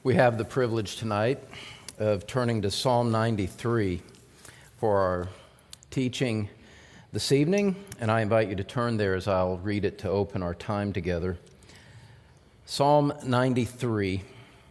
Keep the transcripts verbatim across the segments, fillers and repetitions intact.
We have the privilege tonight of turning to Psalm ninety-three for our teaching this evening, and I invite you to turn there as I'll read it to open our time together. Psalm ninety-three.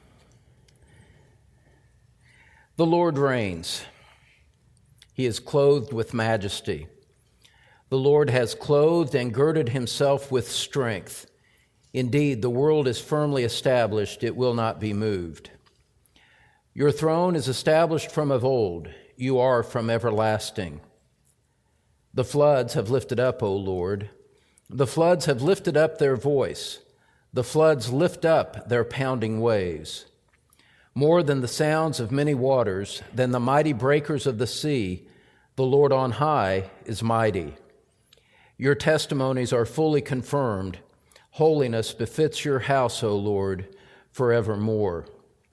The Lord reigns. He is clothed with majesty. The Lord has clothed and girded himself with strength. Indeed, the world is firmly established, it will not be moved. Your throne is established from of old, you are from everlasting. The floods have lifted up, O Lord. The floods have lifted up their voice. The floods lift up their pounding waves. More than the sounds of many waters, than the mighty breakers of the sea, the Lord on high is mighty. Your testimonies are fully confirmed. Holiness befits your house, O Lord, forevermore.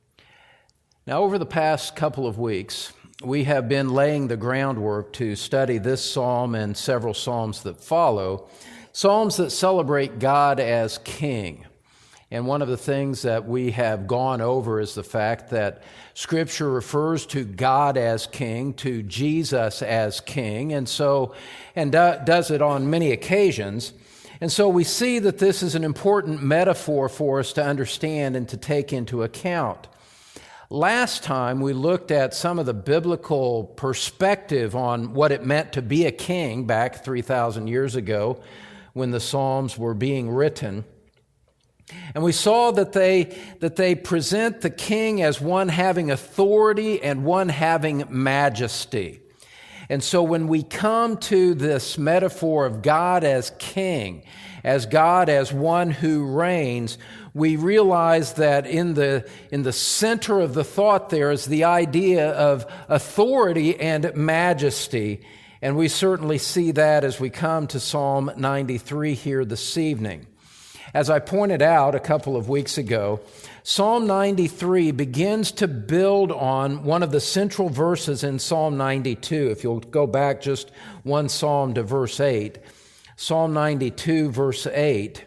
Now, over the past couple of weeks, we have been laying the groundwork to study this psalm and several psalms that follow, psalms that celebrate God as King. And one of the things that we have gone over is the fact that Scripture refers to God as King, to Jesus as King, and so and do, does it on many occasions. And so we see that this is an important metaphor for us to understand and to take into account. Last time we looked at some of the biblical perspective on what it meant to be a king back three thousand years ago when the Psalms were being written. And we saw that they, that they present the king as one having authority and one having majesty. And so when we come to this metaphor of God as king, as God as one who reigns, we realize that in the, in the center of the thought there is the idea of authority and majesty. And we certainly see that as we come to Psalm ninety-three here this evening. As I pointed out a couple of weeks ago, Psalm ninety-three begins to build on one of the central verses in Psalm ninety-two. If you'll go back just one psalm to verse eight, Psalm ninety-two, verse eight,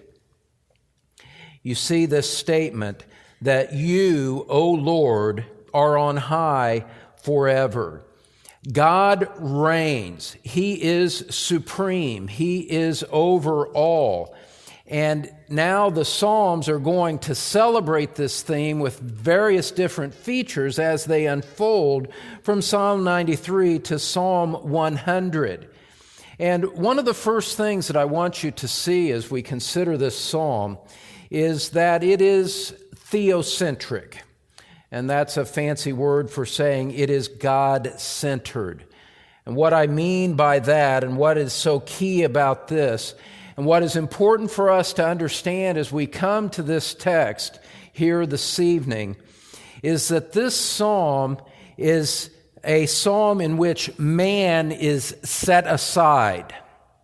you see this statement that you, O Lord, are on high forever. God reigns. He is supreme. He is over all. And now the Psalms are going to celebrate this theme with various different features as they unfold from Psalm ninety-three to Psalm one hundred. And one of the first things that I want you to see as we consider this psalm is that it is theocentric. And that's a fancy word for saying it is God-centered. And what I mean by that and what is so key about this and what is important for us to understand as we come to this text here this evening is that this psalm is a psalm in which man is set aside.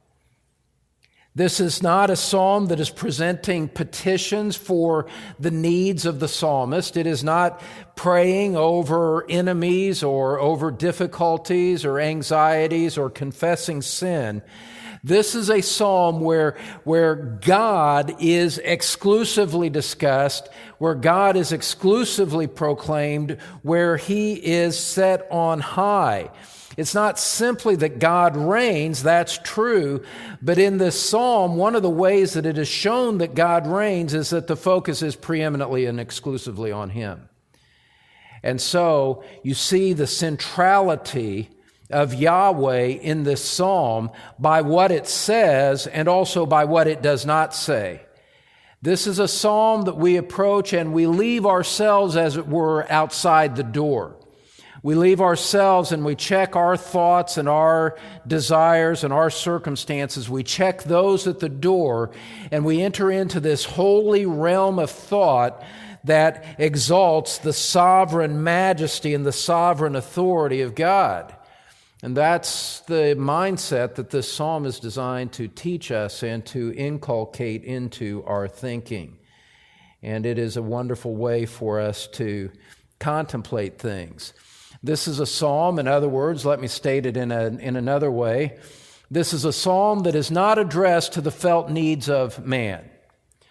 This is not a psalm that is presenting petitions for the needs of the psalmist. It is not praying over enemies or over difficulties or anxieties or confessing sin. This is a psalm where, where God is exclusively discussed, where God is exclusively proclaimed, where He is set on high. It's not simply that God reigns, that's true, but in this psalm, one of the ways that it is shown that God reigns is that the focus is preeminently and exclusively on Him. And so you see the centrality of Yahweh in this psalm by what it says and also by what it does not say. This is a psalm that we approach and we leave ourselves, as it were, outside the door. We leave ourselves and we check our thoughts and our desires and our circumstances. We check those at the door and we enter into this holy realm of thought that exalts the sovereign majesty and the sovereign authority of God. And that's the mindset that this psalm is designed to teach us and to inculcate into our thinking. And it is a wonderful way for us to contemplate things. This is a psalm, in other words, let me state it in, a, in another way. This is a psalm that is not addressed to the felt needs of man.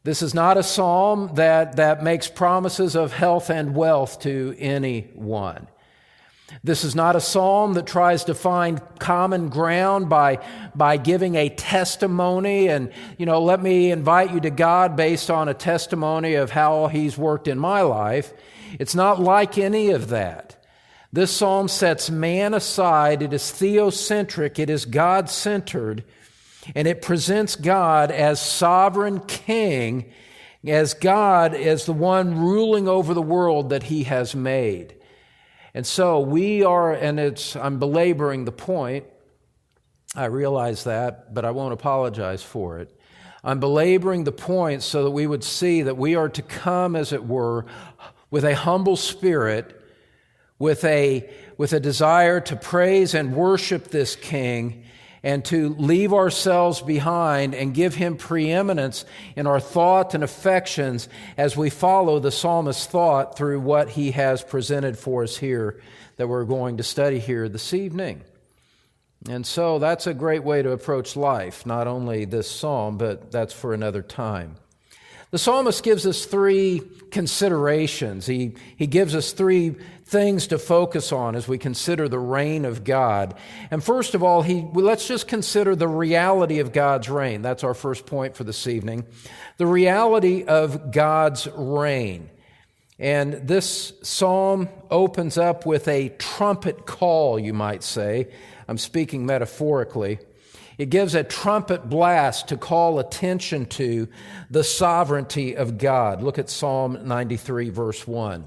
This is not a psalm that, that makes promises of health and wealth to anyone. This is not a psalm that tries to find common ground by, by giving a testimony and, you know, let me invite you to God based on a testimony of how He's worked in my life. It's not like any of that. This psalm sets man aside. It is theocentric. It is God-centered. And it presents God as sovereign king, as God as the one ruling over the world that He has made. And so we are, and it's, I'm belaboring the point. I realize that, but I won't apologize for it. I'm belaboring the point so that we would see that we are to come, as it were, with a humble spirit, with a, with a desire to praise and worship this King, and to leave ourselves behind and give Him preeminence in our thought and affections as we follow the psalmist's thought through what he has presented for us here that we're going to study here this evening. And so that's a great way to approach life, not only this psalm, but that's for another time. The psalmist gives us three considerations. He, he gives us three things to focus on as we consider the reign of God. And first of all, he well, let's just consider the reality of God's reign. That's our first point for this evening. The reality of God's reign. And this psalm opens up with a trumpet call, you might say. I'm speaking metaphorically. It gives a trumpet blast to call attention to the sovereignty of God. Look at Psalm ninety-three, verse one.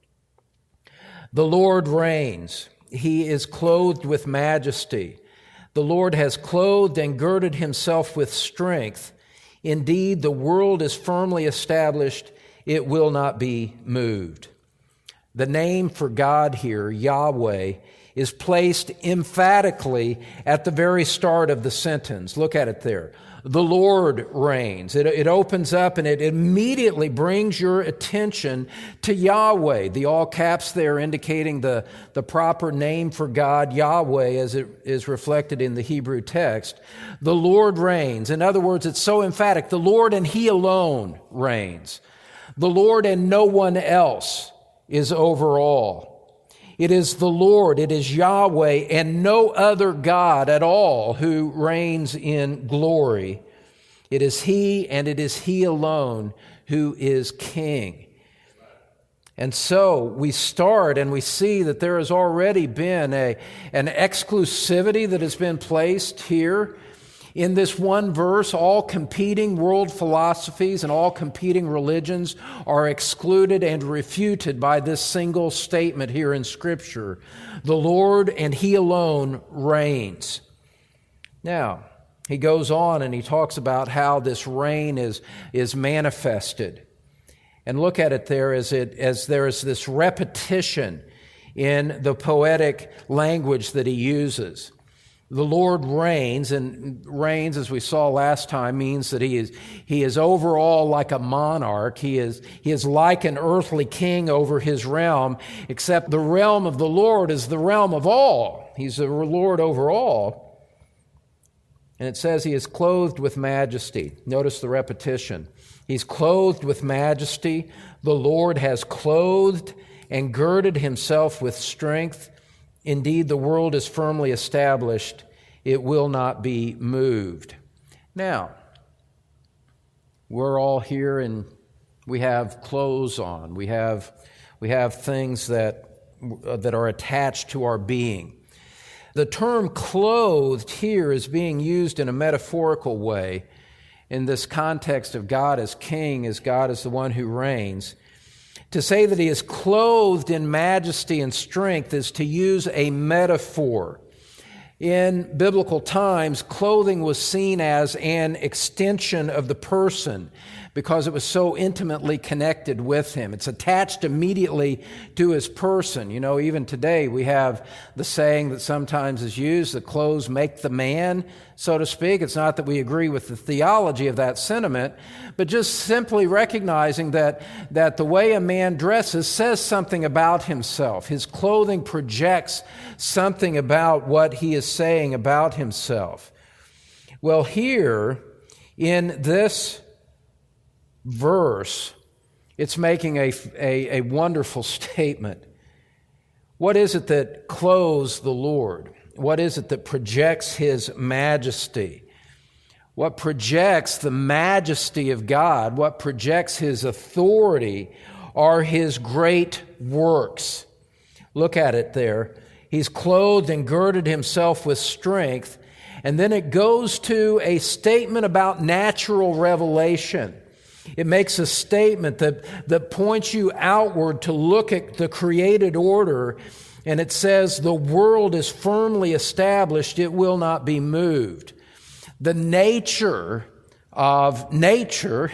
The Lord reigns. He is clothed with majesty. The Lord has clothed and girded Himself with strength. Indeed, the world is firmly established. It will not be moved. The name for God here, Yahweh, is placed emphatically at the very start of the sentence. Look at it there. The Lord reigns. It, it opens up and it immediately brings your attention to Yahweh. The all caps there indicating the, the proper name for God, Yahweh, as it is reflected in the Hebrew text. The Lord reigns. In other words, it's so emphatic. The Lord and He alone reigns. The Lord and no one else is over all. It is the Lord, it is Yahweh, and no other God at all who reigns in glory. It is He, and it is He alone who is King. And so we start and we see that there has already been a, an exclusivity that has been placed here. In this one verse, all competing world philosophies and all competing religions are excluded and refuted by this single statement here in Scripture. The Lord and He alone reigns. Now, he goes on and he talks about how this reign is, is manifested. And look at it there as, it, as there is this repetition in the poetic language that he uses. The Lord reigns, and reigns, as we saw last time, means that he is, he is overall like a monarch. He is, he is like an earthly king over his realm, except the realm of the Lord is the realm of all. He's the Lord over all. And it says he is clothed with majesty. Notice the repetition. He's clothed with majesty. The Lord has clothed and girded Himself with strength. Indeed, the world is firmly established. It will not be moved. Now, we're all here and we have clothes on. We have, we have things that, that are attached to our being. The term clothed here is being used in a metaphorical way in this context of God as King, as God as the one who reigns. To say that He is clothed in majesty and strength is to use a metaphor. In biblical times, clothing was seen as an extension of the person because it was so intimately connected with Him. It's attached immediately to His person. You know, even today we have the saying that sometimes is used, the clothes make the man, so to speak. It's not that we agree with the theology of that sentiment, but just simply recognizing that, that the way a man dresses says something about himself. His clothing projects something about what he is saying about himself. Well, here in this verse, it's making a, a, a wonderful statement. What is it that clothes the Lord? What is it that projects His majesty? What projects the majesty of God, what projects His authority, are His great works. Look at it there. He's clothed and girded Himself with strength. And then it goes to a statement about natural revelation. It makes a statement that, that points you outward to look at the created order. And it says, the world is firmly established, it will not be moved. The nature of nature,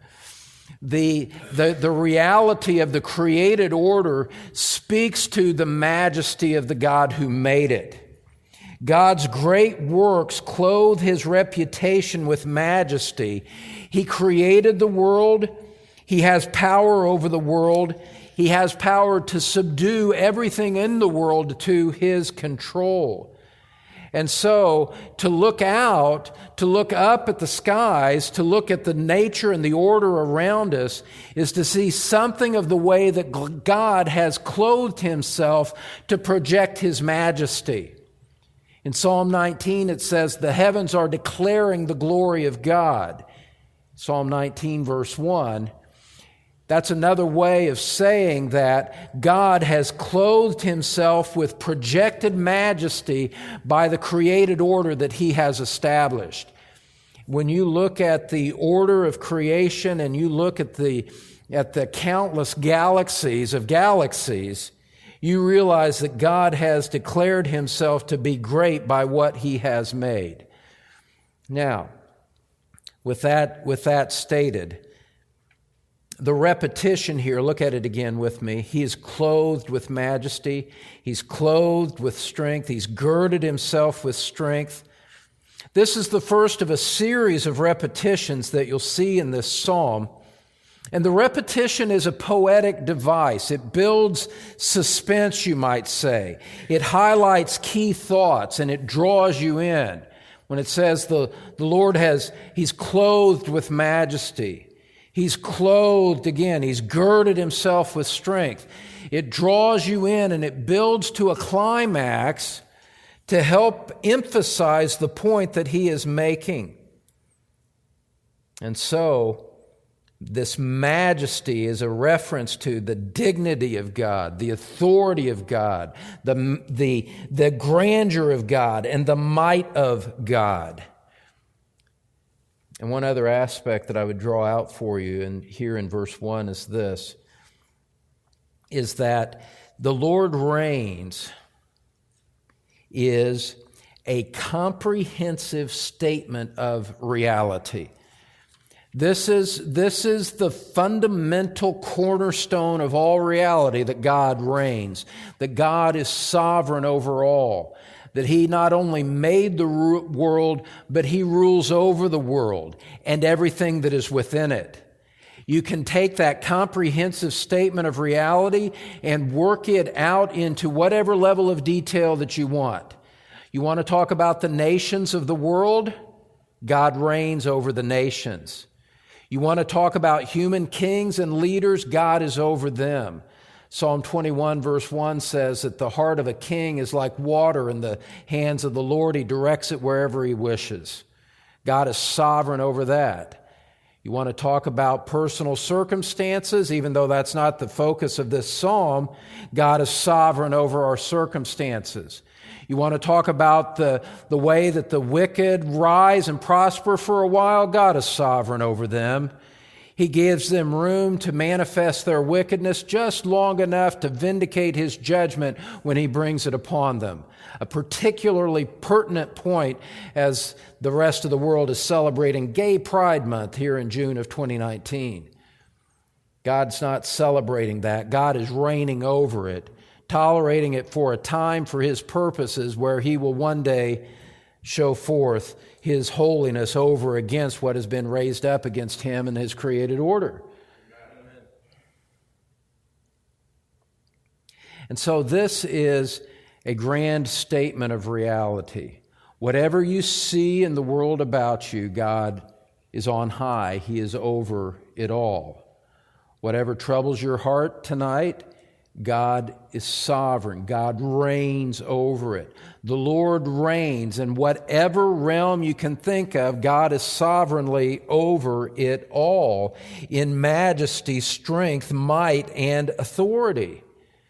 the, the, the reality of the created order speaks to the majesty of the God who made it. God's great works clothe His reputation with majesty. He created the world. He has power over the world. He has power to subdue everything in the world to His control. And so, to look out, to look up at the skies, to look at the nature and the order around us, is to see something of the way that God has clothed Himself to project His majesty. In Psalm nineteen, it says, the heavens are declaring the glory of God. Psalm nineteen, verse one. That's another way of saying that God has clothed Himself with projected majesty by the created order that He has established. When you look at the order of creation and you look at the, at the countless galaxies of galaxies, you realize that God has declared Himself to be great by what He has made. Now, with that, with that stated, the repetition here, look at it again with me. He is clothed with majesty. He's clothed with strength. He's girded Himself with strength. This is the first of a series of repetitions that you'll see in this psalm. And the repetition is a poetic device. It builds suspense, you might say. It highlights key thoughts and it draws you in. When it says the, the Lord has, He's clothed with majesty. He's clothed again. He's girded Himself with strength. It draws you in and it builds to a climax to help emphasize the point that He is making. And so, this majesty is a reference to the dignity of God, the authority of God, the, the, the grandeur of God, and the might of God. And one other aspect that I would draw out for you, and here in verse one is this, is that the Lord reigns is a comprehensive statement of reality. This is, this is the fundamental cornerstone of all reality, that God reigns, that God is sovereign over all, that He not only made the world, but He rules over the world and everything that is within it. You can take that comprehensive statement of reality and work it out into whatever level of detail that you want. You want to talk about the nations of the world? God reigns over the nations. You want to talk about human kings and leaders? God is over them. Psalm twenty-one verse one says that the heart of a king is like water in the hands of the Lord. He directs it wherever He wishes. God is sovereign over that. You want to talk about personal circumstances, even though that's not the focus of this psalm, God is sovereign over our circumstances. You want to talk about the, the way that the wicked rise and prosper for a while, God is sovereign over them. He gives them room to manifest their wickedness just long enough to vindicate His judgment when He brings it upon them. A particularly pertinent point as the rest of the world is celebrating Gay Pride Month here in June of twenty nineteen. God's not celebrating that. God is reigning over it, tolerating it for a time for His purposes, where He will one day show forth His holiness over against what has been raised up against Him and His created order. Amen. And so this is a grand statement of reality. Whatever you see in the world about you, God is on high. He is over it all. Whatever troubles your heart tonight, God is sovereign. God reigns over it. The Lord reigns, in whatever realm you can think of, God is sovereignly over it all, in majesty, strength, might, and authority.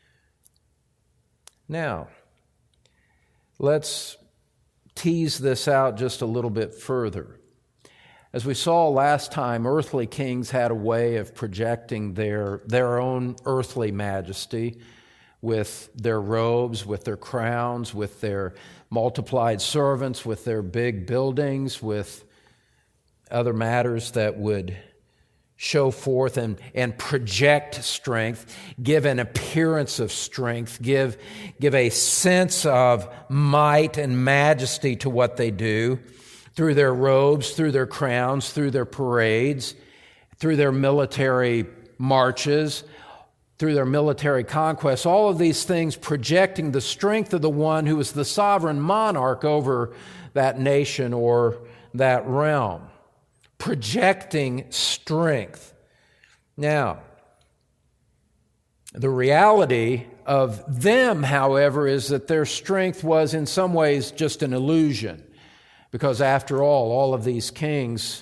Now, let's tease this out just a little bit further. As we saw last time, earthly kings had a way of projecting their, their own earthly majesty with their robes, with their crowns, with their multiplied servants, with their big buildings, with other matters that would show forth and, and project strength, give an appearance of strength, give, give a sense of might and majesty to what they do through their robes, through their crowns, through their parades, through their military marches, through their military conquests, all of these things projecting the strength of the one who is the sovereign monarch over that nation or that realm. Projecting strength. Now, the reality of them, however, is that their strength was in some ways just an illusion. Because after all, all of these kings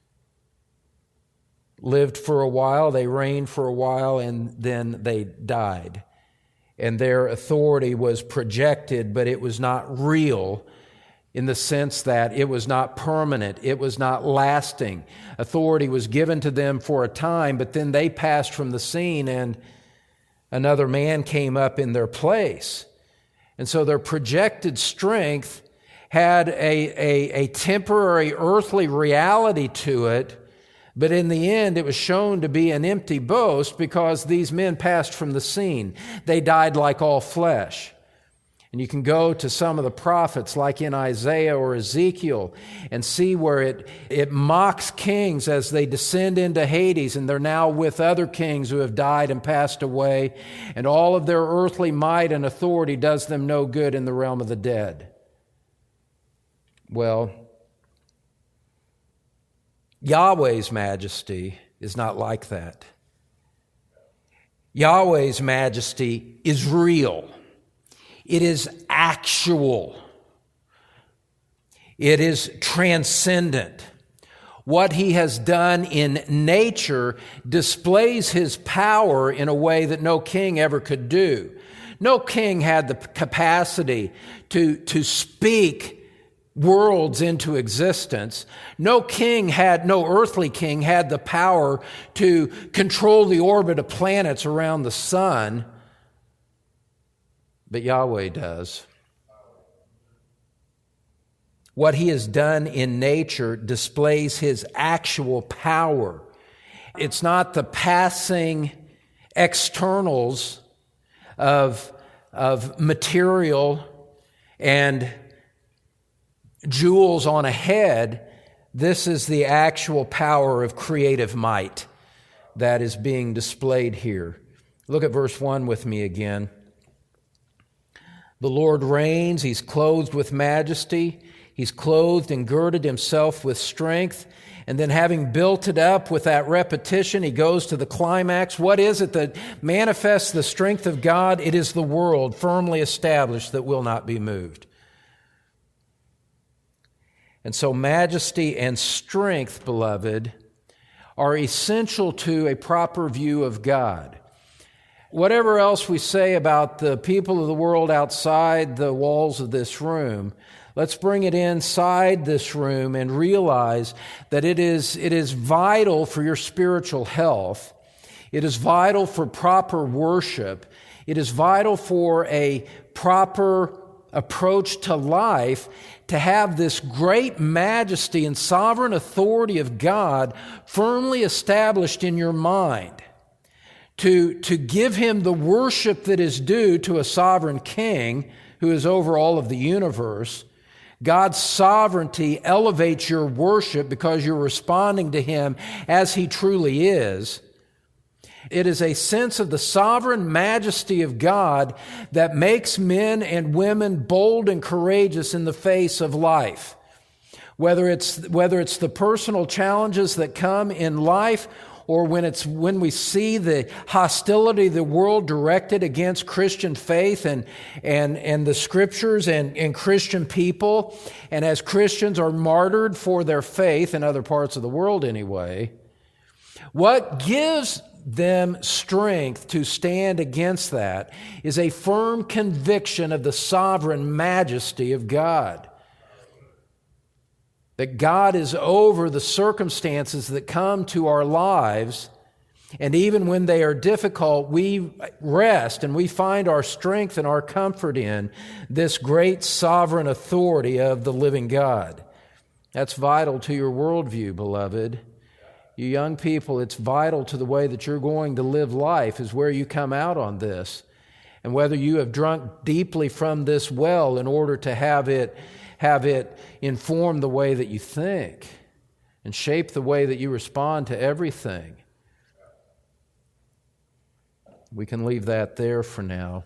lived for a while, they reigned for a while, and then they died. And their authority was projected, but it was not real, in the sense that it was not permanent, it was not lasting. Authority was given to them for a time, but then they passed from the scene and another man came up in their place. And so their projected strength had a, a, a temporary earthly reality to it, but in the end it was shown to be an empty boast because these men passed from the scene. They died like all flesh. And you can go to some of the prophets like in Isaiah or Ezekiel and see where it, it mocks kings as they descend into Hades, and they're now with other kings who have died and passed away, and all of their earthly might and authority does them no good in the realm of the dead. Well, Yahweh's majesty is not like that. Yahweh's majesty is real. It is actual. It is transcendent. What he has done in nature displays his power in a way that no king ever could do. No king had the capacity to, to speak worlds into existence. No king had, no earthly king had the power to control the orbit of planets around the sun. But Yahweh does. What he has done in nature displays his actual power. It's not the passing externals of, of material and jewels on a head. This is the actual power of creative might that is being displayed here. Look at verse one with me again. The Lord reigns. He's clothed with majesty. He's clothed and girded himself with strength. And then having built it up with that repetition, he goes to the climax. What is it that manifests the strength of God? It is the world firmly established that will not be moved. And so majesty and strength, beloved, are essential to a proper view of God. Whatever else we say about the people of the world outside the walls of this room, let's bring it inside this room and realize that it is, it is vital for your spiritual health. It is vital for proper worship. It is vital for a proper approach to life to have this great majesty and sovereign authority of God firmly established in your mind. To, to give him the worship that is due to a sovereign king who is over all of the universe. God's sovereignty elevates your worship because you're responding to him as he truly is. It is a sense of the sovereign majesty of God that makes men and women bold and courageous in the face of life. Whether it's, whether it's the personal challenges that come in life, or when it's when we see the hostility of the world directed against Christian faith and and and the Scriptures and, and Christian people, and as Christians are martyred for their faith in other parts of the world anyway, what gives them strength to stand against that is a firm conviction of the sovereign majesty of God. That God is over the circumstances that come to our lives, and even when they are difficult, we rest and we find our strength and our comfort in this great sovereign authority of the living God. That's vital to your worldview, beloved. You young people, it's vital to the way that you're going to live life is where you come out on this. And whether you have drunk deeply from this well in order to have it have it inform the way that you think and shape the way that you respond to everything. We can leave that there for now.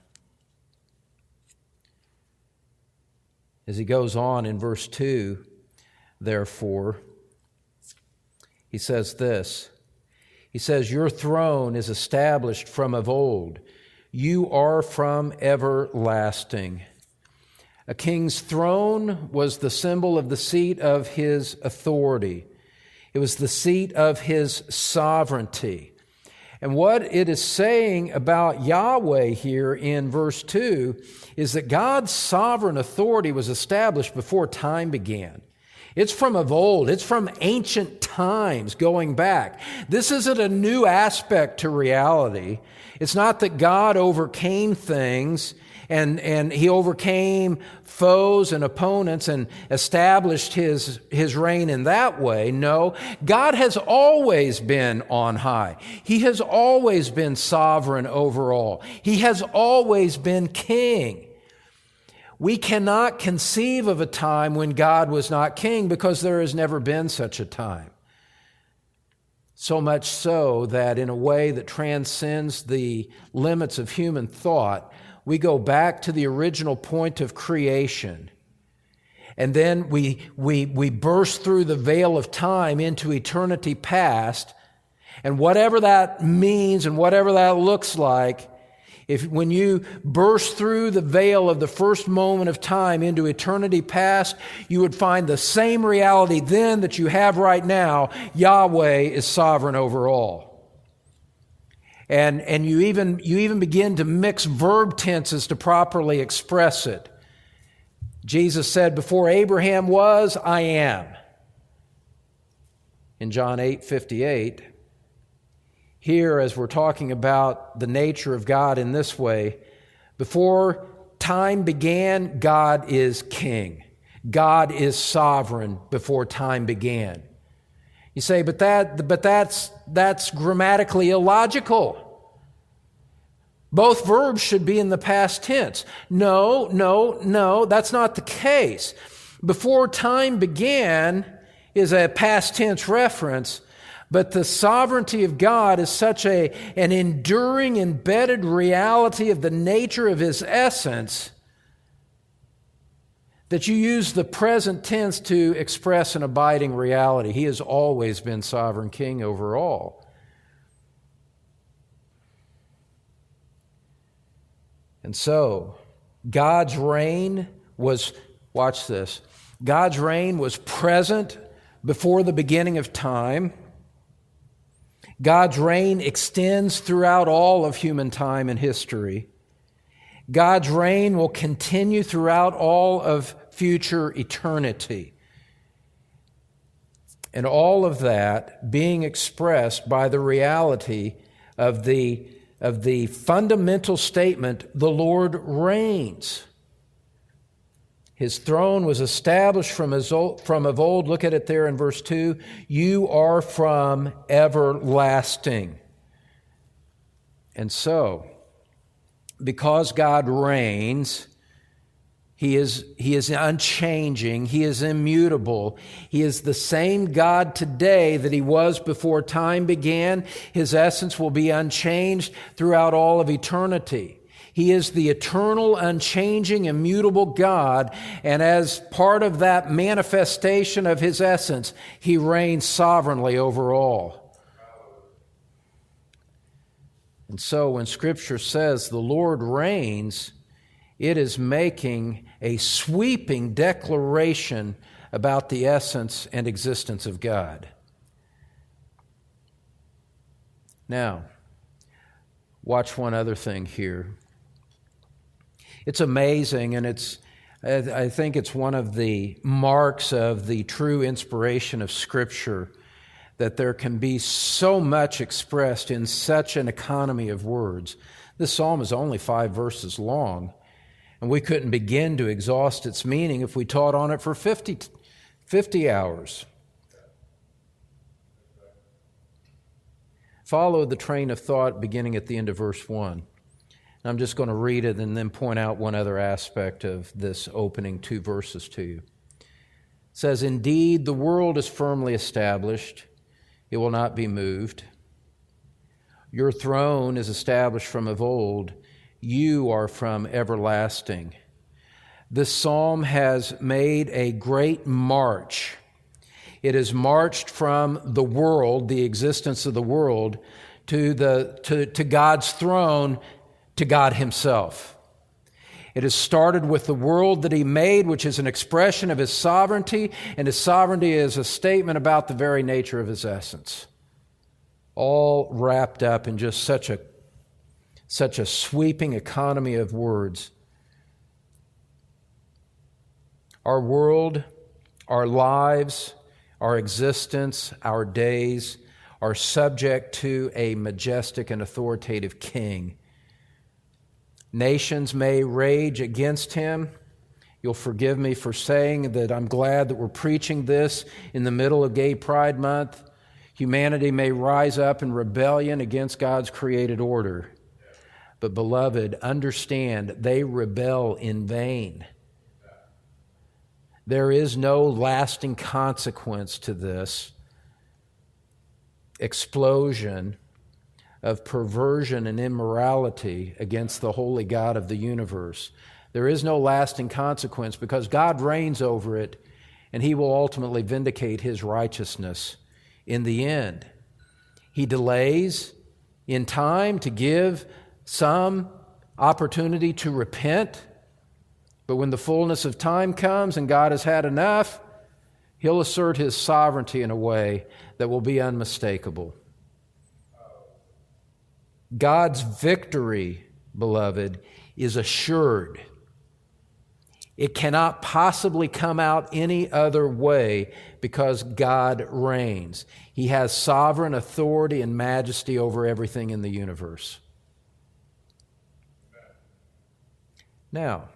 As he goes on in verse two, therefore, he says this. He says, your throne is established from of old. You are from everlasting. A king's throne was the symbol of the seat of his authority. It was the seat of his sovereignty. And what it is saying about Yahweh here in verse two is that God's sovereign authority was established before time began. It's from of old. It's from ancient times going back. This isn't a new aspect to reality. It's not that God overcame things and, and he overcame foes and opponents and established his, his reign in that way. No, God has always been on high. He has always been sovereign over all. He has always been king. We cannot conceive of a time when God was not king because there has never been such a time. So much so that in a way that transcends the limits of human thought, we go back to the original point of creation. And then we, we, we burst through the veil of time into eternity past. And whatever that means and whatever that looks like, if when you burst through the veil of the first moment of time into eternity past, you would find the same reality then that you have right now. Yahweh is sovereign over all. And, and you even, you even begin to mix verb tenses to properly express it. Jesus said, before Abraham was, I am. In John eight fifty-eight. Here, as we're talking about the nature of God in this way, before time began, God is king. God is sovereign before time began. You say, but that, but that's, that's grammatically illogical. Both verbs should be in the past tense. No, no, no, that's not the case. Before time began is a past tense reference, but the sovereignty of God is such a, an enduring, embedded reality of the nature of His essence that you use the present tense to express an abiding reality. He has always been sovereign king over all. And so, God's reign was, watch this, God's reign was present before the beginning of time. God's reign extends throughout all of human time and history. God's reign will continue throughout all of future eternity. And all of that being expressed by the reality of the, of the fundamental statement, the Lord reigns. His throne was established from, his old, from of old. Look at it there in verse two. You are from everlasting. And so, because God reigns, He is, He is unchanging, He is immutable. He is the same God today that He was before time began. His essence will be unchanged throughout all of eternity. He is the eternal, unchanging, immutable God, and as part of that manifestation of His essence, He reigns sovereignly over all. And so when Scripture says the Lord reigns, it is making a sweeping declaration about the essence and existence of God. Now, watch one other thing here. It's amazing, and it's I think it's one of the marks of the true inspiration of Scripture that there can be so much expressed in such an economy of words. This psalm is only five verses long, and we couldn't begin to exhaust its meaning if we taught on it for fifty, fifty hours. Follow the train of thought beginning at the end of verse one. I'm just going to read it and then point out one other aspect of this opening two verses to you. It says, "Indeed, the world is firmly established. It will not be moved. Your throne is established from of old. You are from everlasting." This psalm has made a great march. It has marched from the world, the existence of the world, to the to, to God's throne, to God Himself. It has started with the world that He made, which is an expression of His sovereignty, and His sovereignty is a statement about the very nature of His essence. All wrapped up in just such a, such a sweeping economy of words. Our world, our lives, our existence, our days are subject to a majestic and authoritative King. Nations may rage against Him. You'll forgive me for saying that I'm glad that we're preaching this in the middle of Gay Pride Month. Humanity may rise up in rebellion against God's created order. But beloved, understand, they rebel in vain. There is no lasting consequence to this explosion of perversion and immorality against the holy God of the universe. There is no lasting consequence because God reigns over it, and He will ultimately vindicate His righteousness in the end. He delays in time to give some opportunity to repent, but when the fullness of time comes and God has had enough, He'll assert His sovereignty in a way that will be unmistakable. God's victory, beloved, is assured. It cannot possibly come out any other way because God reigns. He has sovereign authority and majesty over everything in the universe. Now,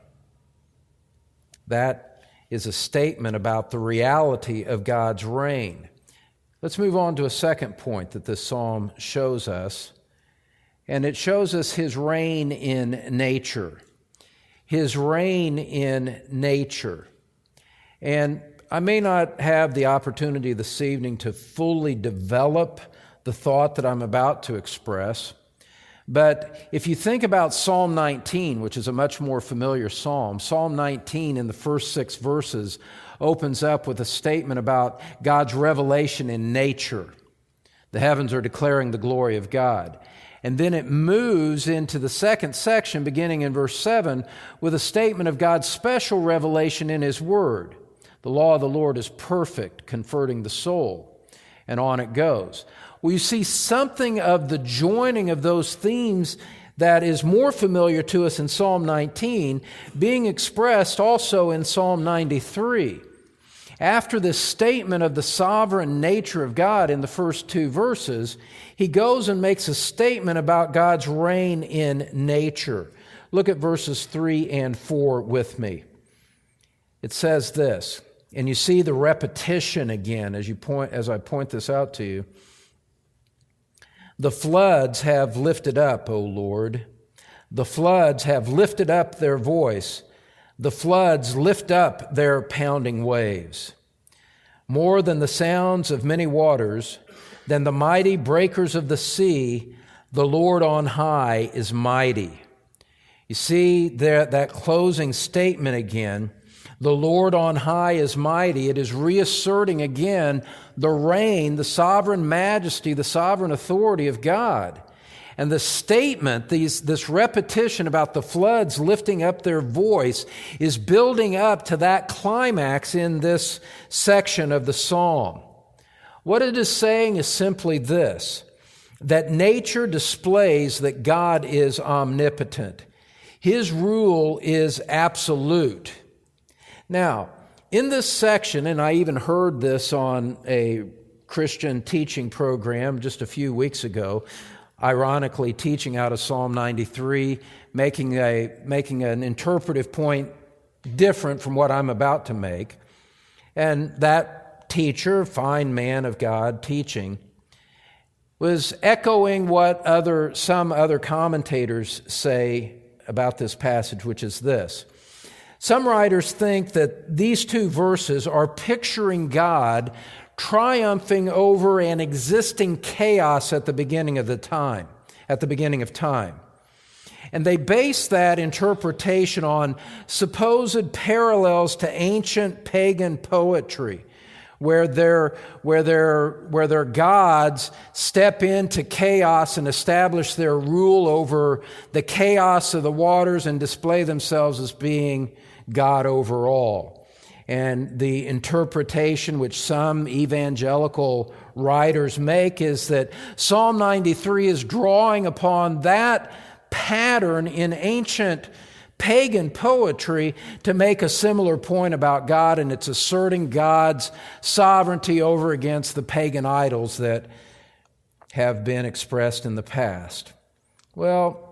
that is a statement about the reality of God's reign. Let's move on to a second point that this psalm shows us. And it shows us His reign in nature. His reign in nature. And I may not have the opportunity this evening to fully develop the thought that I'm about to express. But if you think about Psalm nineteen, which is a much more familiar psalm, Psalm nineteen in the first six verses opens up with a statement about God's revelation in nature. The heavens are declaring the glory of God. And then it moves into the second section, beginning in verse seven, with a statement of God's special revelation in His Word. The law of the Lord is perfect, comforting the soul. And on it goes. Well, you see something of the joining of those themes that is more familiar to us in Psalm nineteen, being expressed also in Psalm ninety-three. After this statement of the sovereign nature of God in the first two verses, he goes and makes a statement about God's reign in nature. Look at verses three and four with me. It says this, and you see the repetition again as you point as I point this out to you. The floods have lifted up, O Lord. The floods have lifted up their voice. The floods lift up their pounding waves. More than the sounds of many waters, than the mighty breakers of the sea, the Lord on high is mighty. You see there, that closing statement again, the Lord on high is mighty. It is reasserting again the reign, the sovereign majesty, the sovereign authority of God. And the statement, these, this repetition about the floods lifting up their voice, is building up to that climax in this section of the psalm. What it is saying is simply this, that nature displays that God is omnipotent. His rule is absolute. Now, in this section, and I even heard this on a Christian teaching program just a few weeks ago, ironically teaching out of Psalm ninety-three, making a making an interpretive point different from what I'm about to make. And that teacher, fine man of God teaching, was echoing what other some other commentators say about this passage, which is this. Some writers think that these two verses are picturing God triumphing over an existing chaos at the beginning of the time, at the beginning of time. And they base that interpretation on supposed parallels to ancient pagan poetry, where their, where their, where their gods step into chaos and establish their rule over the chaos of the waters and display themselves as being God over all. And the interpretation which some evangelical writers make is that Psalm ninety-three is drawing upon that pattern in ancient pagan poetry to make a similar point about God, and it's asserting God's sovereignty over against the pagan idols that have been expressed in the past. Well,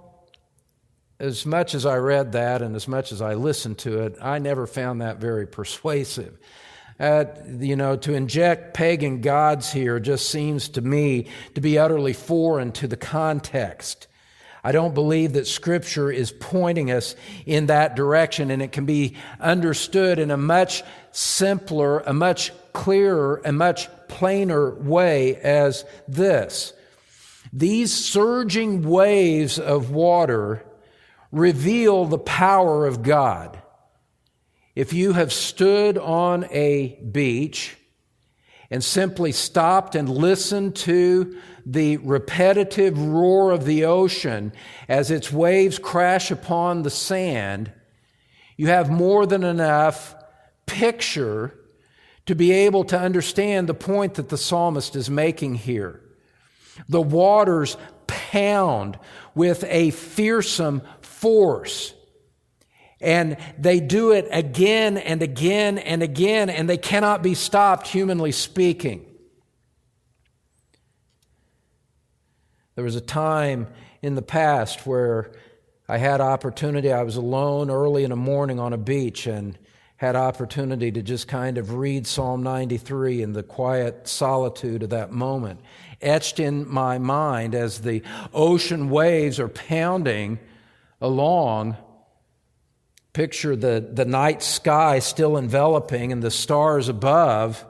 as much as I read that and as much as I listened to it, I never found that very persuasive. Uh, you know, to inject pagan gods here just seems to me to be utterly foreign to the context. I don't believe that Scripture is pointing us in that direction, and it can be understood in a much simpler, a much clearer, a much plainer way as this. These surging waves of water reveal the power of God. If you have stood on a beach and simply stopped and listened to the repetitive roar of the ocean as its waves crash upon the sand, you have more than enough picture to be able to understand the point that the psalmist is making here. The waters pound with a fearsome force. And they do it again and again and again, and they cannot be stopped, humanly speaking. There was a time in the past where I had opportunity, I was alone early in the morning on a beach and had opportunity to just kind of read Psalm ninety-three in the quiet solitude of that moment, etched in my mind as the ocean waves are pounding along. Picture the, the night sky still enveloping and the stars above.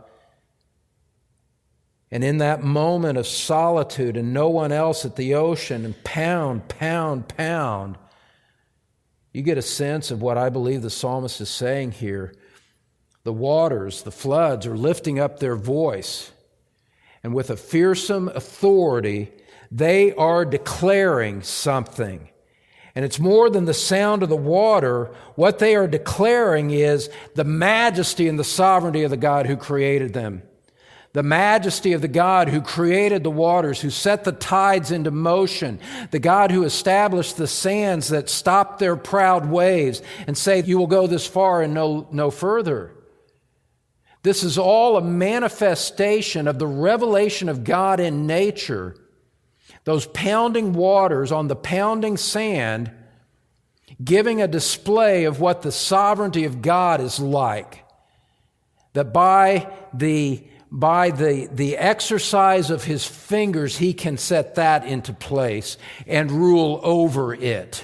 And in that moment of solitude and no one else at the ocean, and pound, pound, pound, you get a sense of what I believe the psalmist is saying here. The waters, the floods are lifting up their voice. And with a fearsome authority, they are declaring something. And it's more than the sound of the water. What they are declaring is the majesty and the sovereignty of the God who created them. The majesty of the God who created the waters, who set the tides into motion, the God who established the sands that stop their proud waves and say, you will go this far and no, no further. This is all a manifestation of the revelation of God in nature. Those pounding waters on the pounding sand, giving a display of what the sovereignty of God is like. That by the By the, the exercise of His fingers, He can set that into place and rule over it.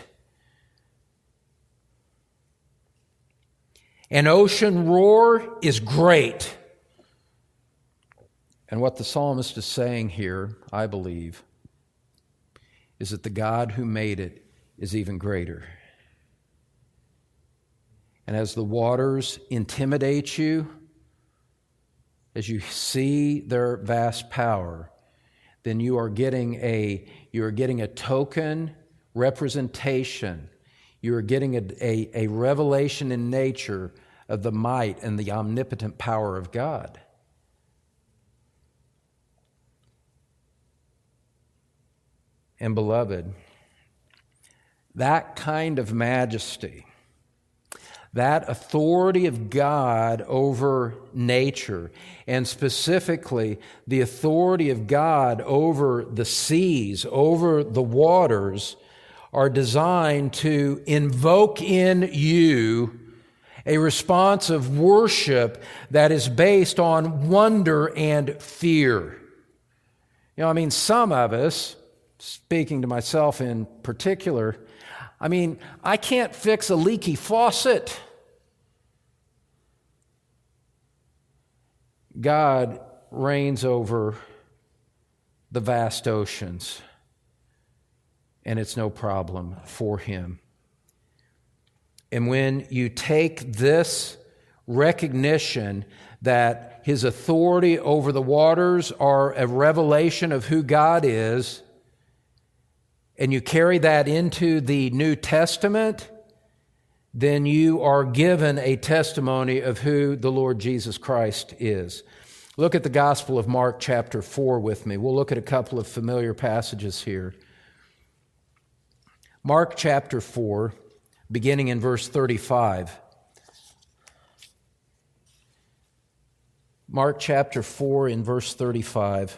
An ocean roar is great. And what the psalmist is saying here, I believe, is that the God who made it is even greater. And as the waters intimidate you, as you see their vast power, then you are getting a you are getting a token representation. You are getting a, a, a revelation in nature of the might and the omnipotent power of God. And beloved, that kind of majesty, that authority of God over nature, and specifically the authority of God over the seas, over the waters, are designed to invoke in you a response of worship that is based on wonder and fear. You know, I mean, some of us, speaking to myself in particular, I mean, I can't fix a leaky faucet. God reigns over the vast oceans, and it's no problem for Him. And when you take this recognition that His authority over the waters are a revelation of who God is, and you carry that into the New Testament, then you are given a testimony of who the Lord Jesus Christ is. Look at the Gospel of Mark chapter four with me. We'll look at a couple of familiar passages here. Mark chapter four, beginning in verse thirty-five. Mark chapter four in verse thirty-five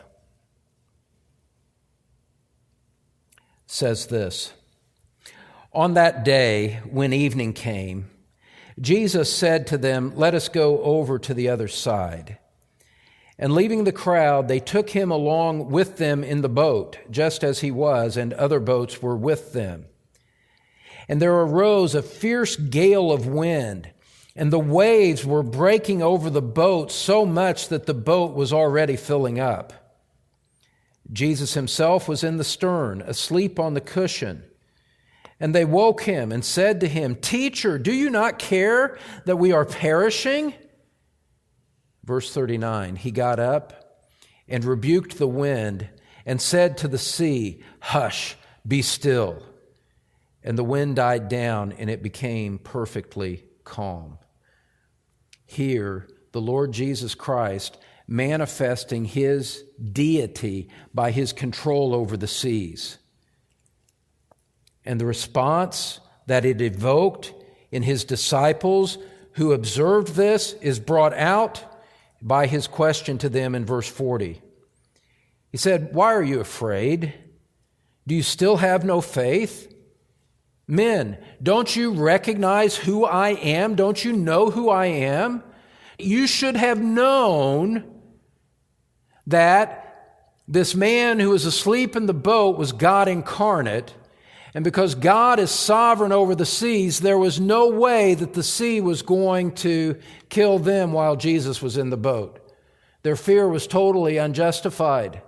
says this: On that day, when evening came, Jesus said to them, "Let us go over to the other side." And leaving the crowd, they took him along with them in the boat, just as he was, and other boats were with them. And there arose a fierce gale of wind, and the waves were breaking over the boat so much that the boat was already filling up. Jesus himself was in the stern, asleep on the cushion. And they woke him and said to him, "Teacher, do you not care that we are perishing?" Verse thirty-nine, he got up and rebuked the wind and said to the sea, "Hush, be still." And the wind died down and it became perfectly calm. Here, the Lord Jesus Christ manifesting His deity by His control over the seas. And the response that it evoked in His disciples who observed this is brought out by His question to them in verse forty. He said, "Why are you afraid? Do you still have no faith? Men, don't you recognize who I am? Don't you know who I am? You should have known that this man who was asleep in the boat was God incarnate. And because God is sovereign over the seas, there was no way that the sea was going to kill them while Jesus was in the boat. Their fear was totally unjustified."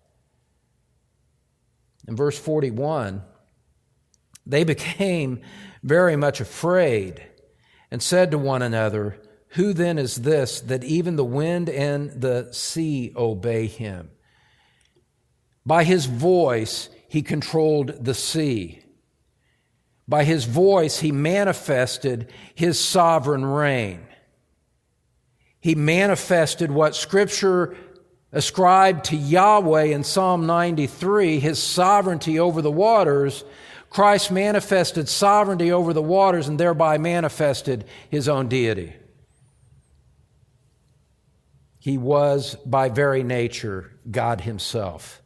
In verse forty-one, they became very much afraid and said to one another, "Who then is this that even the wind and the sea obey him?" By his voice, he controlled the sea. By his voice, he manifested his sovereign reign. He manifested what Scripture ascribed to Yahweh in Psalm ninety-three, his sovereignty over the waters. Christ manifested sovereignty over the waters and thereby manifested his own deity. He was, by very nature, God himself.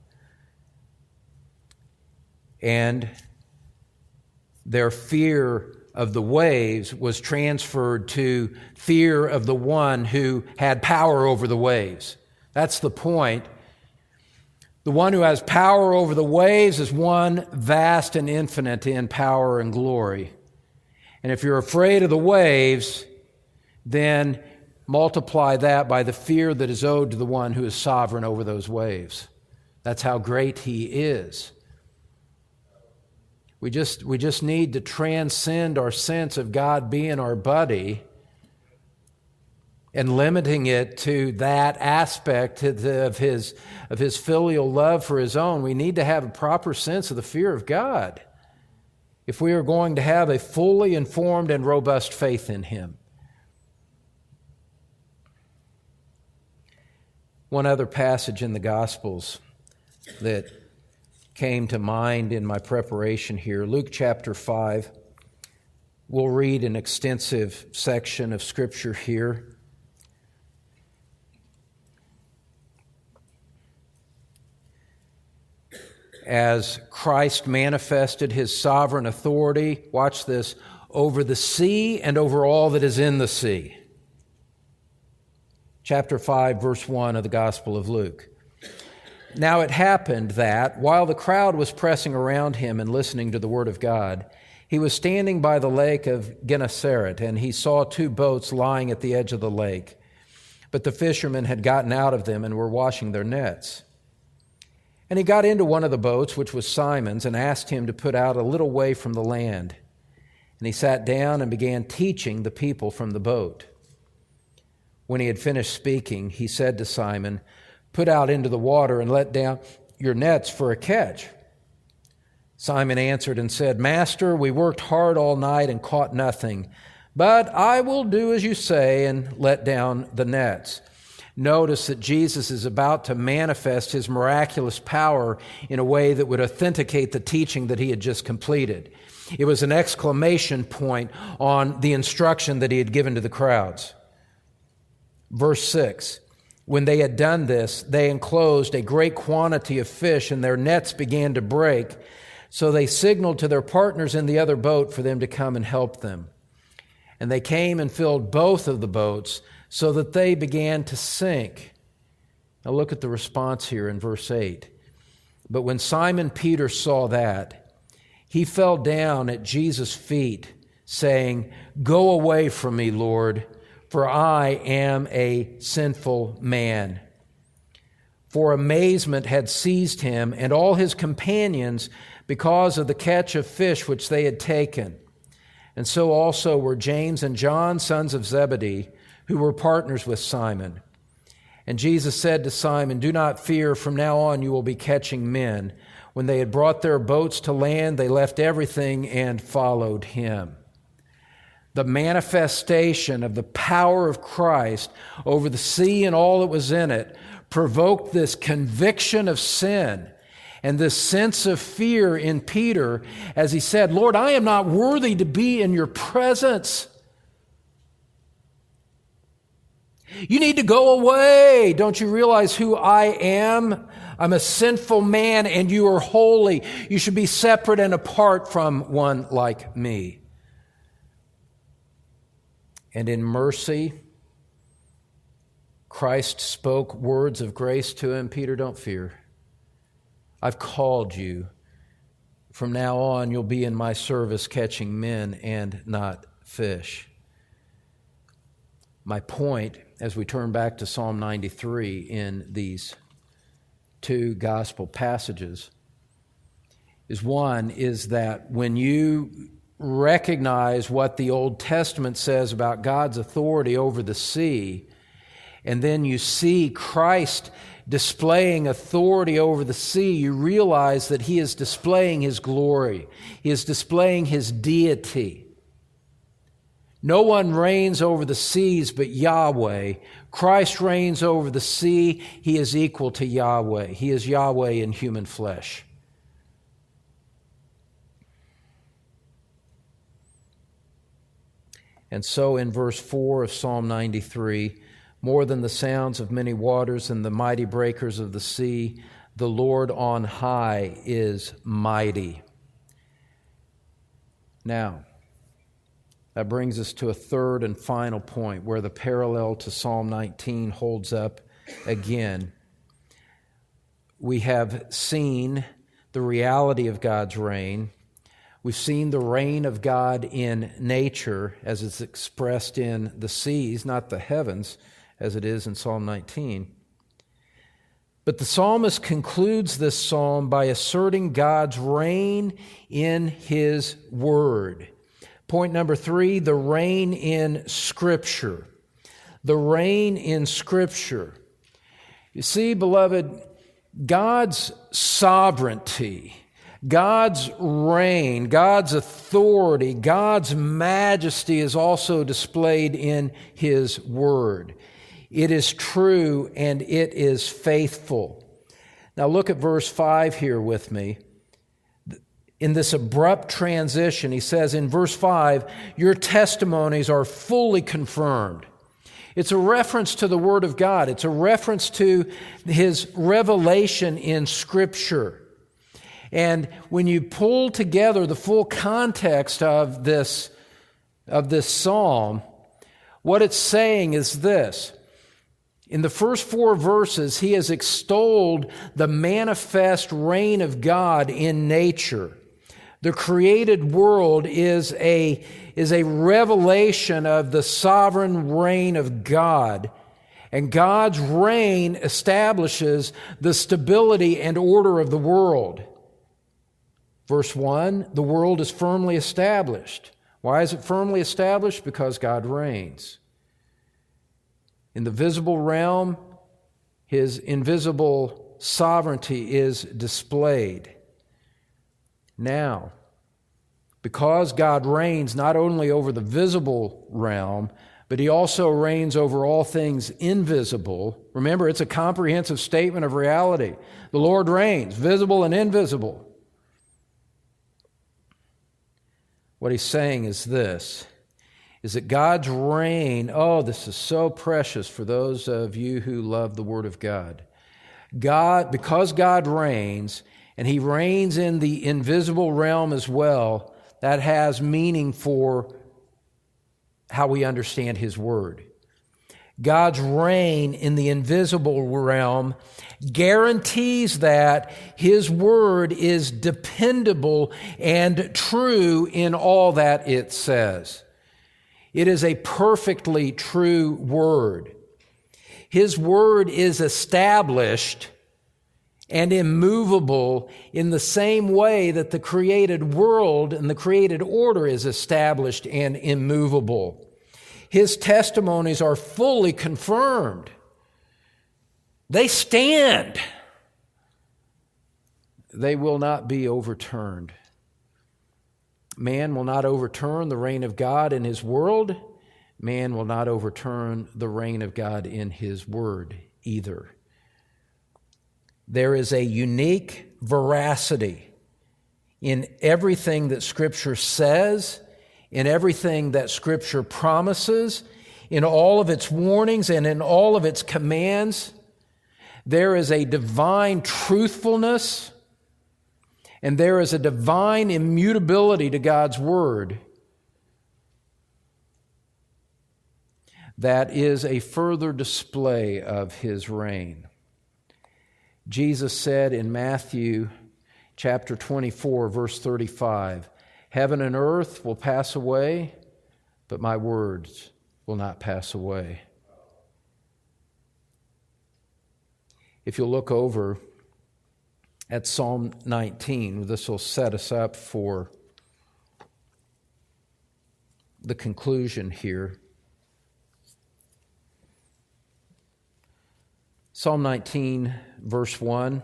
And their fear of the waves was transferred to fear of the one who had power over the waves. That's the point. The one who has power over the waves is one vast and infinite in power and glory. And if you're afraid of the waves, then multiply that by the fear that is owed to the one who is sovereign over those waves. That's how great he is. We just, we just need to transcend our sense of God being our buddy and limiting it to that aspect of his, of his filial love for his own. We need to have a proper sense of the fear of God if we are going to have a fully informed and robust faith in him. One other passage in the Gospels that came to mind in my preparation here, Luke chapter five. We'll read an extensive section of Scripture here. As Christ manifested his sovereign authority, watch this, over the sea and over all that is in the sea. Chapter five, verse one of the Gospel of Luke. Now it happened that, while the crowd was pressing around him and listening to the word of God, he was standing by the lake of Gennesaret, and he saw two boats lying at the edge of the lake. But the fishermen had gotten out of them and were washing their nets. And he got into one of the boats, which was Simon's, and asked him to put out a little way from the land. And he sat down and began teaching the people from the boat. When he had finished speaking, he said to Simon, "Put out into the water and let down your nets for a catch." Simon answered and said, "Master, we worked hard all night and caught nothing, but I will do as you say and let down the nets." Notice that Jesus is about to manifest his miraculous power in a way that would authenticate the teaching that he had just completed. It was an exclamation point on the instruction that he had given to the crowds. Verse six. When they had done this, they enclosed a great quantity of fish, and their nets began to break. So they signaled to their partners in the other boat for them to come and help them. And they came and filled both of the boats so that they began to sink. Now look at the response here in verse eight. But when Simon Peter saw that, he fell down at Jesus' feet, saying, "Go away from me, Lord, for I am a sinful man." For amazement had seized him and all his companions because of the catch of fish which they had taken. And so also were James and John, sons of Zebedee, who were partners with Simon. And Jesus said to Simon, "Do not fear, from now on you will be catching men." When they had brought their boats to land, they left everything and followed him. The manifestation of the power of Christ over the sea and all that was in it provoked this conviction of sin and this sense of fear in Peter as he said, "Lord, I am not worthy to be in your presence. You need to go away. Don't you realize who I am? I'm a sinful man and you are holy. You should be separate and apart from one like me." And in mercy, Christ spoke words of grace to him. "Peter, don't fear. I've called you. From now on, you'll be in my service catching men and not fish." My point, as we turn back to Psalm ninety-three in these two gospel passages, is one, is that when you recognize what the Old Testament says about God's authority over the sea, and then you see Christ displaying authority over the sea, you realize that he is displaying his glory. He is displaying his deity. No one reigns over the seas but Yahweh. Christ reigns over the sea. He is equal to Yahweh. He is Yahweh in human flesh. And so in verse four of Psalm ninety-three, "More than the sounds of many waters and the mighty breakers of the sea, the Lord on high is mighty." Now, that brings us to a third and final point where the parallel to Psalm nineteen holds up again. We have seen the reality of God's reign. We've seen the reign of God in nature as it's expressed in the seas, not the heavens, as it is in Psalm nineteen. But the psalmist concludes this psalm by asserting God's reign in His Word. Point number three, the reign in Scripture. The reign in Scripture. You see, beloved, God's sovereignty, God's reign, God's authority, God's majesty is also displayed in His Word. It is true and it is faithful. Now look at verse five here with me. In this abrupt transition, he says in verse five, your testimonies are fully confirmed. It's a reference to the Word of God. It's a reference to His revelation in Scripture. And when you pull together the full context of this, of this psalm, what it's saying is this. In the first four verses, he has extolled the manifest reign of God in nature. The created world is a, is a revelation of the sovereign reign of God. And God's reign establishes the stability and order of the world. Verse one, the world is firmly established. Why is it firmly established? Because God reigns. In the visible realm, His invisible sovereignty is displayed. Now, because God reigns not only over the visible realm, but He also reigns over all things invisible. Remember, it's a comprehensive statement of reality. The Lord reigns, visible and invisible. What He's saying is this, is that God's reign, oh, this is so precious for those of you who love the Word of God. God, because God reigns, and He reigns in the invisible realm as well, that has meaning for how we understand His Word. God's reign in the invisible realm guarantees that His Word is dependable and true in all that it says. It is a perfectly true Word. His Word is established and immovable in the same way that the created world and the created order is established and immovable. His testimonies are fully confirmed. They stand. They will not be overturned. Man will not overturn the reign of God in His world. Man will not overturn the reign of God in His Word either. There is a unique veracity in everything that Scripture says, in everything that Scripture promises, in all of its warnings and in all of its commands. There is a divine truthfulness and there is a divine immutability to God's Word that is a further display of His reign. Jesus said in Matthew chapter twenty-four, verse thirty-five, heaven and earth will pass away, but my words will not pass away. If you'll look over at Psalm nineteen, this will set us up for the conclusion here. Psalm nineteen, verse one,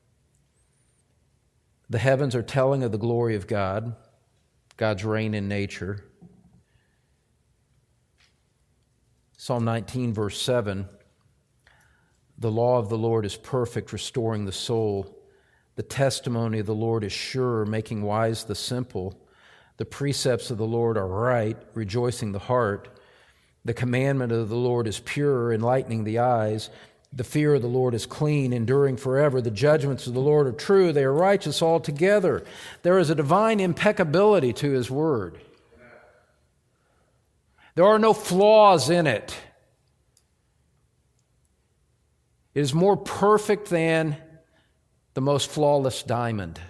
the heavens are telling of the glory of God, God's reign in nature. Psalm nineteen, verse seven, the law of the Lord is perfect, restoring the soul. The testimony of the Lord is sure, making wise the simple. The precepts of the Lord are right, rejoicing the heart. The commandment of the Lord is pure, enlightening the eyes. The fear of the Lord is clean, enduring forever. The judgments of the Lord are true, they are righteous altogether. There is a divine impeccability to His Word. There are no flaws in it. It is more perfect than the most flawless diamond.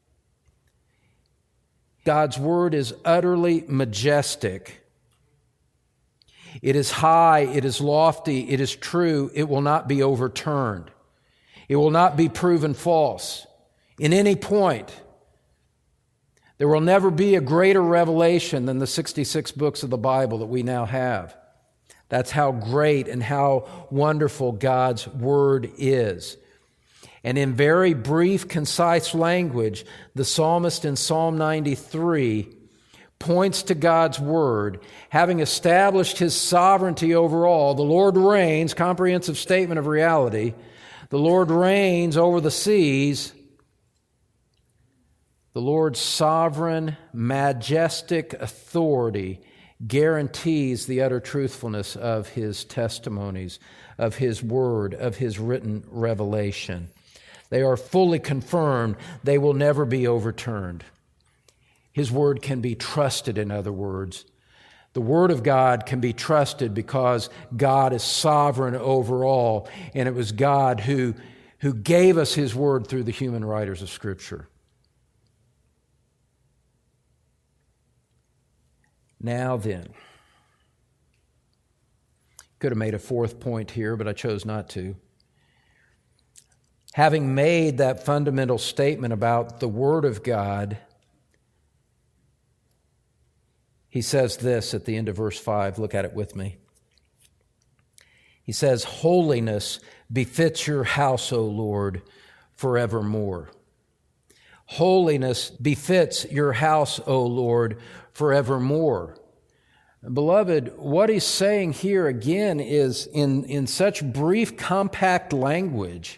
God's Word is utterly majestic. It is high, it is lofty, it is true, it will not be overturned. It will not be proven false in any point. There will never be a greater revelation than the sixty-six books of the Bible that we now have. That's how great and how wonderful God's Word is. And in very brief, concise language, the psalmist in Psalm ninety-three points to God's Word, having established His sovereignty over all. The Lord reigns, comprehensive statement of reality. The Lord reigns over the seas. The Lord's sovereign, majestic authority guarantees the utter truthfulness of His testimonies, of His Word, of His written revelation. They are fully confirmed. They will never be overturned. His Word can be trusted, in other words. The Word of God can be trusted because God is sovereign over all, and it was God who, who gave us His Word through the human writers of Scripture. Now then, could have made a fourth point here, but I chose not to. Having made that fundamental statement about the Word of God, he says this at the end of verse five. Look at it with me. He says, "Holiness befits your house, O Lord, forevermore." Holiness befits your house, O Lord, forevermore. Beloved, what he's saying here again is in, in such brief, compact language,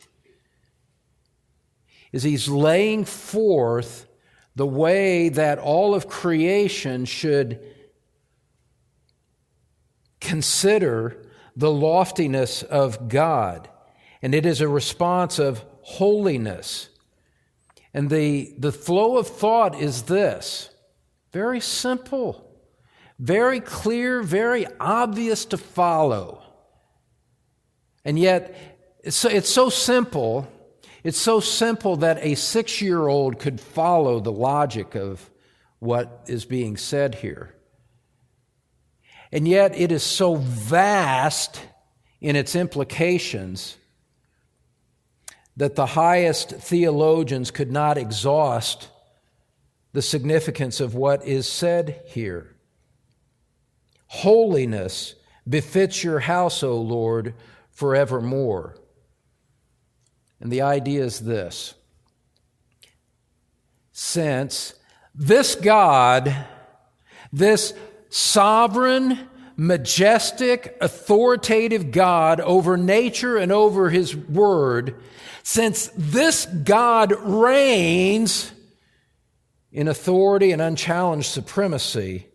is he's laying forth the way that all of creation should consider the loftiness of God. And it is a response of holiness. And the, the flow of thought is this. Very simple, very clear, very obvious to follow. And yet, it's so, it's so simple, it's so simple that a six-year-old could follow the logic of what is being said here. And yet, it is so vast in its implications that the highest theologians could not exhaust the significance of what is said here. Holiness befits your house, O Lord, forevermore. And the idea is this. Since this God, this sovereign, majestic, authoritative God over nature and over His Word, since this God reigns in authority and unchallenged supremacy,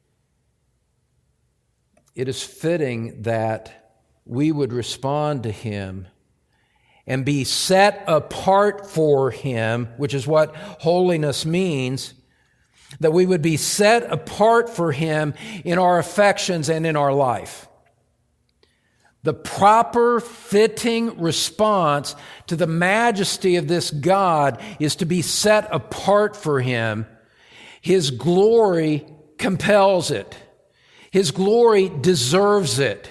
it is fitting that we would respond to Him and be set apart for Him, which is what holiness means, that we would be set apart for Him in our affections and in our life. The proper, fitting response to the majesty of this God is to be set apart for Him. His glory compels it. His glory deserves it.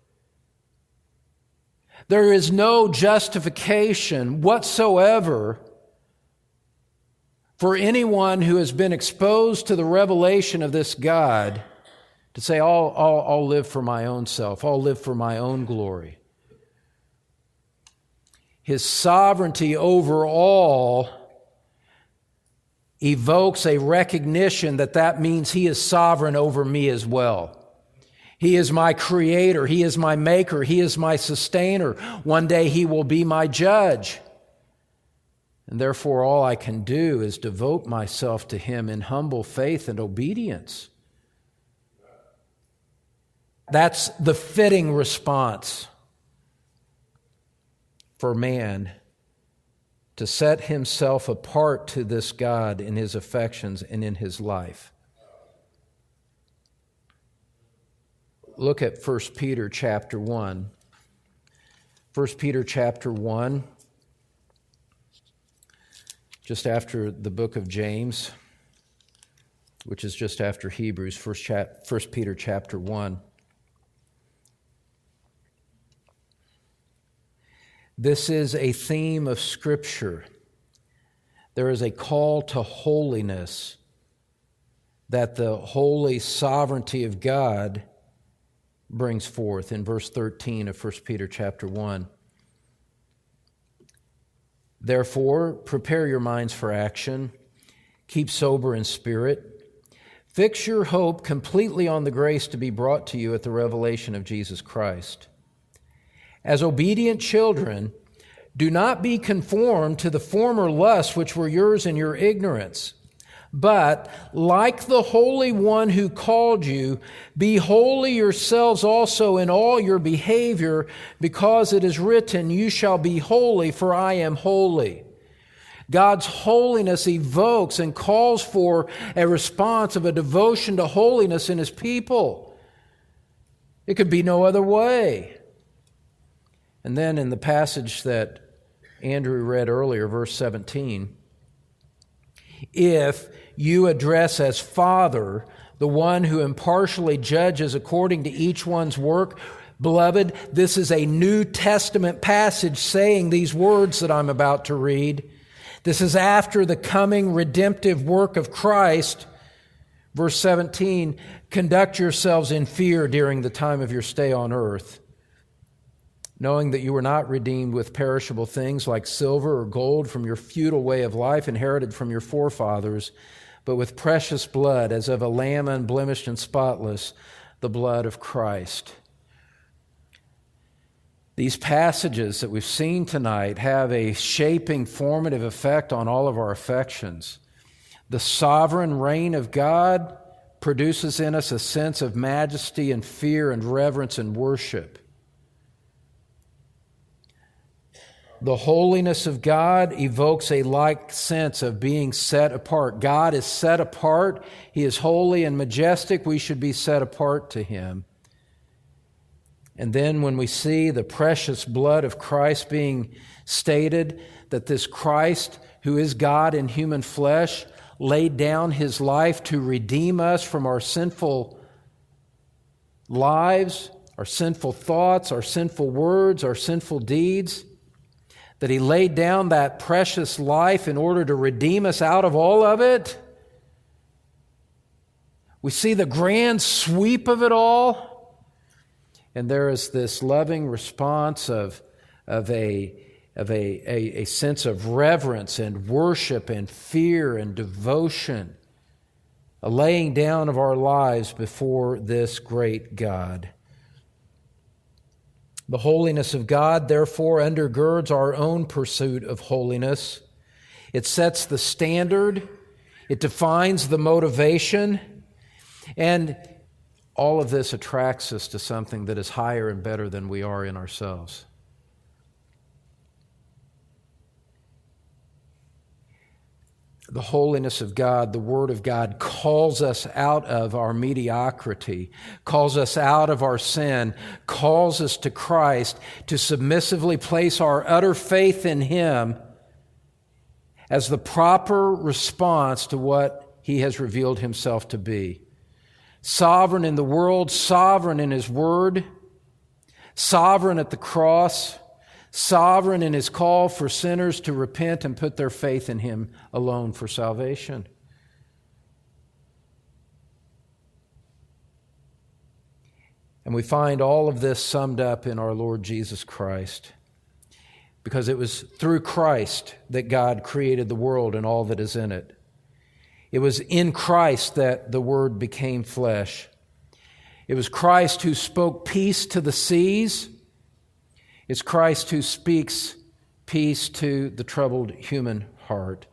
There is no justification whatsoever for anyone who has been exposed to the revelation of this God to say, I'll, I'll, I'll live for my own self. I'll live for my own glory. His sovereignty over all evokes a recognition that that means He is sovereign over me as well. He is my creator. He is my maker. He is my sustainer. One day He will be my judge. And therefore, all I can do is devote myself to Him in humble faith and obedience. That's the fitting response for man, to set himself apart to this God in his affections and in his life. Look at First Peter chapter one. First Peter chapter one, just after the book of James, which is just after Hebrews, First, chap- First Peter chapter one. This is a theme of Scripture. There is a call to holiness that the holy sovereignty of God brings forth in verse thirteen of First Peter chapter one. Therefore, prepare your minds for action. Keep sober in spirit. Fix your hope completely on the grace to be brought to you at the revelation of Jesus Christ. As obedient children, do not be conformed to the former lusts which were yours in your ignorance. But, like the Holy One who called you, be holy yourselves also in all your behavior, because it is written, you shall be holy, for I am holy. God's holiness evokes and calls for a response of a devotion to holiness in His people. It could be no other way. And then in the passage that Andrew read earlier, verse seventeen, if you address as Father the one who impartially judges according to each one's work, beloved, this is a New Testament passage saying these words that I'm about to read. This is after the coming redemptive work of Christ. Verse seventeen, conduct yourselves in fear during the time of your stay on earth, knowing that you were not redeemed with perishable things like silver or gold from your futile way of life inherited from your forefathers, but with precious blood as of a lamb unblemished and spotless, the blood of Christ. These passages that we've seen tonight have a shaping, formative effect on all of our affections. The sovereign reign of God produces in us a sense of majesty and fear and reverence and worship. The holiness of God evokes a like sense of being set apart. God is set apart. He is holy and majestic. We should be set apart to Him. And then when we see the precious blood of Christ being stated, that this Christ, who is God in human flesh, laid down His life to redeem us from our sinful lives, our sinful thoughts, our sinful words, our sinful deeds, that He laid down that precious life in order to redeem us out of all of it. We see the grand sweep of it all. And there is this loving response of, of, a, of a, a, a sense of reverence and worship and fear and devotion, a laying down of our lives before this great God. The holiness of God, therefore, undergirds our own pursuit of holiness. It sets the standard, it defines the motivation, and all of this attracts us to something that is higher and better than we are in ourselves. The holiness of God, the Word of God, calls us out of our mediocrity, calls us out of our sin, calls us to Christ to submissively place our utter faith in Him as the proper response to what He has revealed Himself to be. Sovereign in the world, sovereign in His Word, sovereign at the cross, sovereign in His call for sinners to repent and put their faith in Him alone for salvation. And we find all of this summed up in our Lord Jesus Christ, because it was through Christ that God created the world and all that is in it. It was in Christ that the Word became flesh. It was Christ who spoke peace to the seas. It's Christ who speaks peace to the troubled human heart.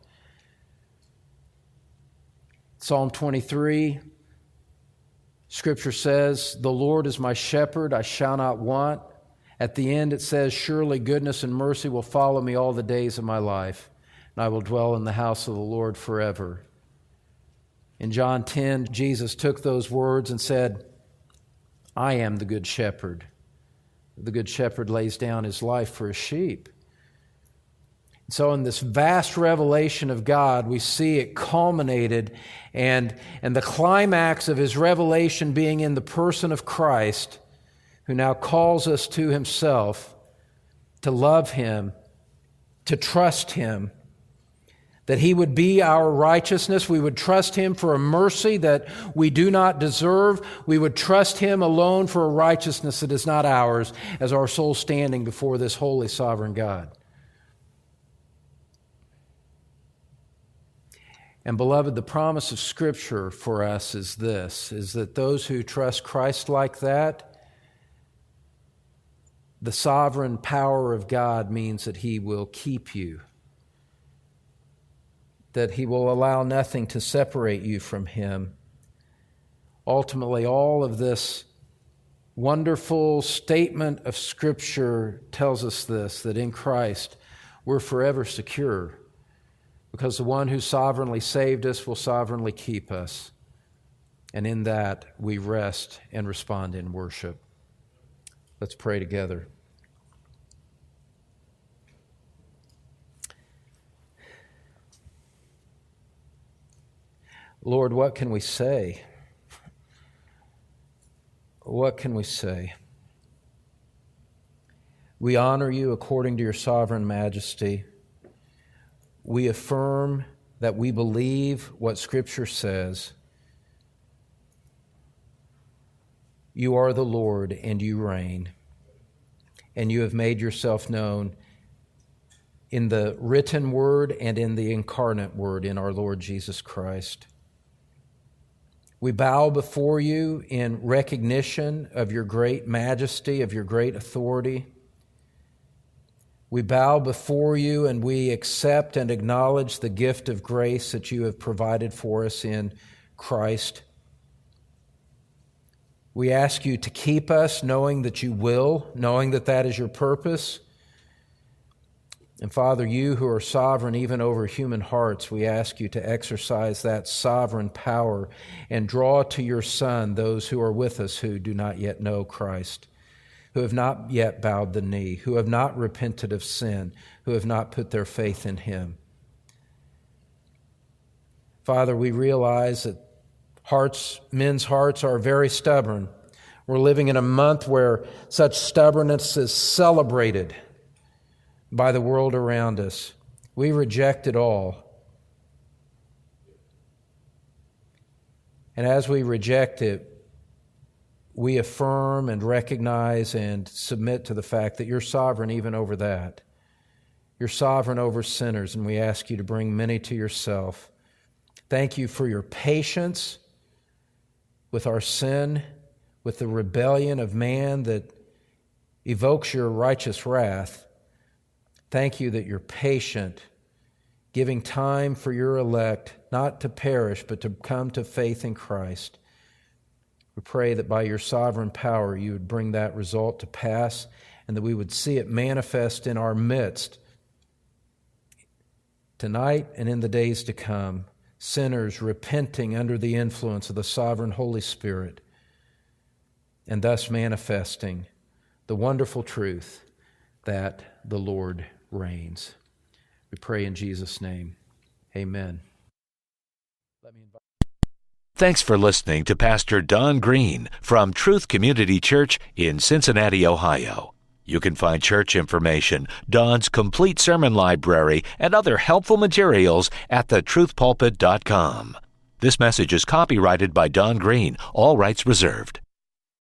Psalm twenty-three, Scripture says, "The Lord is my shepherd, I shall not want." At the end it says, "Surely goodness and mercy will follow me all the days of my life, and I will dwell in the house of the Lord forever." In John ten, Jesus took those words and said, "I am the good shepherd. The good shepherd lays down his life for his sheep." So in this vast revelation of God, we see it culminated and, and the climax of His revelation being in the person of Christ, who now calls us to Himself to love Him, to trust Him, that He would be our righteousness. We would trust Him for a mercy that we do not deserve. We would trust Him alone for a righteousness that is not ours as our soul standing before this holy, sovereign God. And beloved, the promise of Scripture for us is this, is that those who trust Christ like that, the sovereign power of God means that He will keep you, that He will allow nothing to separate you from Him. Ultimately, all of this wonderful statement of Scripture tells us this, that in Christ we're forever secure, because the one who sovereignly saved us will sovereignly keep us. And in that we rest and respond in worship. Let's pray together. Lord, what can we say? What can we say? We honor You according to Your sovereign majesty. We affirm that we believe what Scripture says. You are the Lord and You reign, and You have made Yourself known in the written word and in the incarnate word in our Lord Jesus Christ. We bow before You in recognition of Your great majesty, of Your great authority. We bow before You and we accept and acknowledge the gift of grace that You have provided for us in Christ. We ask You to keep us, knowing that You will, knowing that that is Your purpose. And Father, You who are sovereign even over human hearts, we ask You to exercise that sovereign power and draw to Your Son those who are with us who do not yet know Christ, who have not yet bowed the knee, who have not repented of sin, who have not put their faith in Him. Father, we realize that hearts, men's hearts are very stubborn. We're living in a month where such stubbornness is celebrated by the world around us. We reject it all. And as we reject it, we affirm and recognize and submit to the fact that You're sovereign even over that. You're sovereign over sinners, and we ask You to bring many to Yourself. Thank You for Your patience with our sin, with the rebellion of man that evokes Your righteous wrath. Thank You that You're patient, giving time for Your elect, not to perish, but to come to faith in Christ. We pray that by Your sovereign power You would bring that result to pass, and that we would see it manifest in our midst tonight and in the days to come, sinners repenting under the influence of the sovereign Holy Spirit, and thus manifesting the wonderful truth that the Lord reigns. We pray in Jesus' name. Amen. Let me invite Thanks for listening to Pastor Don Green from Truth Community Church in Cincinnati, Ohio. You can find church information, Don's complete sermon library, and other helpful materials at the truth pulpit dot com. This message is copyrighted by Don Green, all rights reserved.